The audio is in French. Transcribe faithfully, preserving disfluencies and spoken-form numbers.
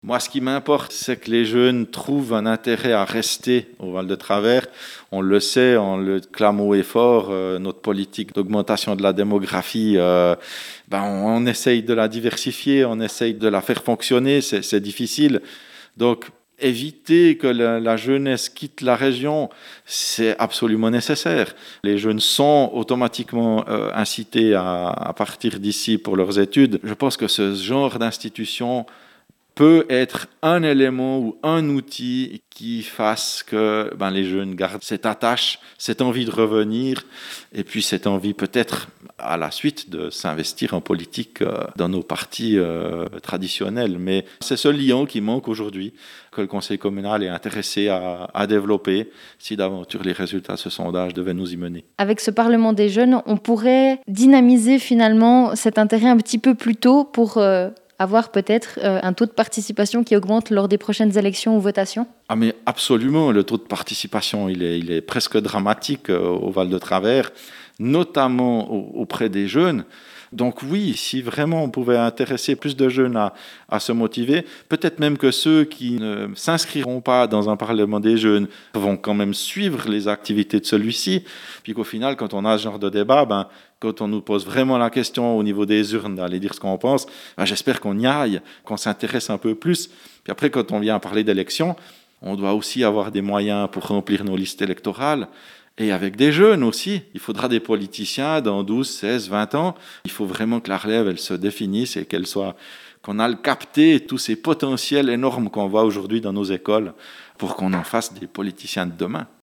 Moi, ce qui m'importe, c'est que les jeunes trouvent un intérêt à rester au Val-de-Travers. On le sait, on le clame haut et fort, euh, notre politique d'augmentation de la démographie, euh, ben on, on essaye de la diversifier, on essaye de la faire fonctionner, c'est, c'est difficile. Donc, éviter que la, la jeunesse quitte la région, c'est absolument nécessaire. Les jeunes sont automatiquement euh, incités à, à partir d'ici pour leurs études. Je pense que ce genre d'institution peut être un élément ou un outil qui fasse que ben, les jeunes gardent cette attache, cette envie de revenir, et puis cette envie peut-être à la suite de s'investir en politique euh, dans nos partis euh, traditionnels. Mais c'est ce lien qui manque aujourd'hui, que le conseil communal est intéressé à, à développer, si d'aventure les résultats de ce sondage devaient nous y mener. Avec ce Parlement des jeunes, on pourrait dynamiser finalement cet intérêt un petit peu plus tôt pour... Euh avoir peut-être euh, un taux de participation qui augmente lors des prochaines élections ou votations ? Ah mais absolument, le taux de participation, il est, il est presque dramatique euh, au Val-de-Travers, notamment au, auprès des jeunes. Donc oui, si vraiment on pouvait intéresser plus de jeunes à, à se motiver, peut-être même que ceux qui ne s'inscriront pas dans un Parlement des jeunes vont quand même suivre les activités de celui-ci, puis qu'au final, quand on a ce genre de débat, ben, quand on nous pose vraiment la question au niveau des urnes, d'aller dire ce qu'on pense, ben, j'espère qu'on y aille, qu'on s'intéresse un peu plus. Puis après, quand on vient parler d'élections, on doit aussi avoir des moyens pour remplir nos listes électorales. Et avec des jeunes aussi. Il faudra des politiciens dans douze, seize, vingt ans. Il faut vraiment que la relève, elle se définisse et qu'elle soit, qu'on a le capté tous ces potentiels énormes qu'on voit aujourd'hui dans nos écoles pour qu'on en fasse des politiciens de demain.